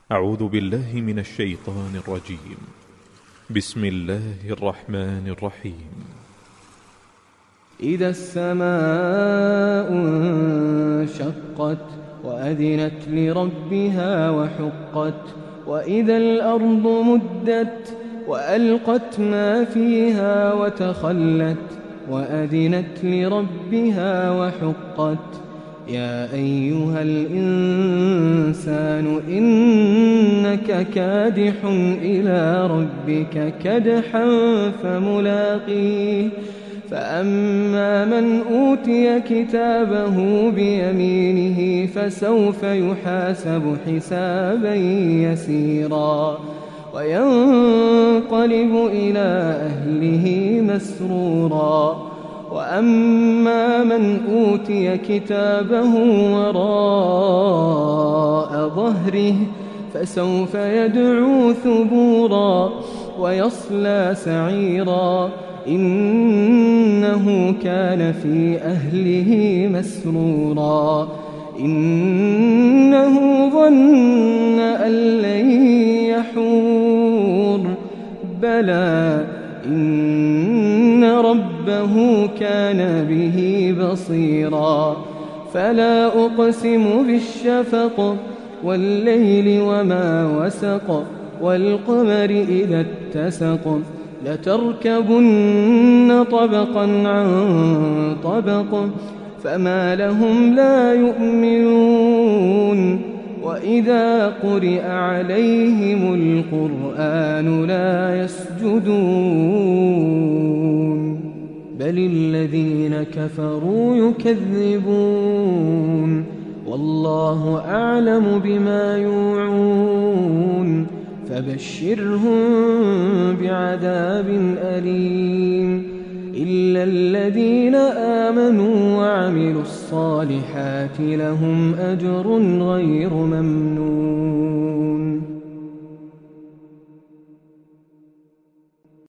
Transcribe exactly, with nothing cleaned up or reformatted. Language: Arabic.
أعوذ بالله من الشيطان الرجيم. بسم الله الرحمن الرحيم. إذا السماء انشقت وأذنت لربها وحقت وإذا الأرض مدت وألقت ما فيها وتخلت وأذنت لربها وحقت يا أيها الإنسان إنك كادح إلى ربك كدحا فملاقيه فأما من أوتي كتابه بيمينه فسوف يحاسب حسابا يسيرا وينقلب إلى أهله مسرورا وأما من أوتي كتابه وراء ظهره فسوف يدعو ثبورا ويصلى سعيرا إنه كان في أهله مسرورا إنه ظن أن لن يحور بلى إن ربه كان به بصيرا فلا أقسم بالشفق والليل وما وسق والقمر إذا اتسق لتركبن طبقا عن طبق فما لهم لا يؤمنون وإذا قرئ عليهم القرآن لا يسجدون بل الذين كفروا يكذبون والله أعلم بما يوعون فبشرهم بعذاب أليم إلا الذين آمنوا وعملوا الصالحات لهم أجر غير ممنون.